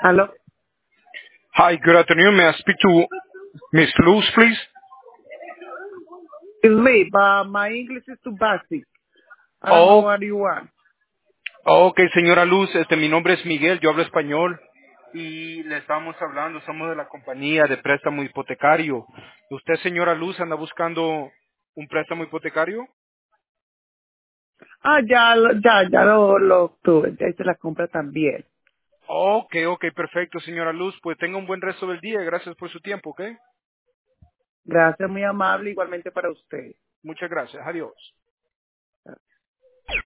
Hello. Hi, good afternoon. May I speak to Miss Luz, please? It's me, but my English is too basic. I don't know Oh, what you want. ok, señora Luz, mi nombre es Miguel, yo hablo español y le estamos hablando, somos de la compañía de préstamo hipotecario. ¿Usted, señora Luz, anda buscando un préstamo hipotecario? Ah, ya lo tuve. Ya hice la compra también. Ok, ok, perfecto, señora Luz. Pues tenga un buen resto del día. Gracias por su tiempo, ¿ok? Gracias, muy amable, igualmente para usted. Muchas gracias. Adiós.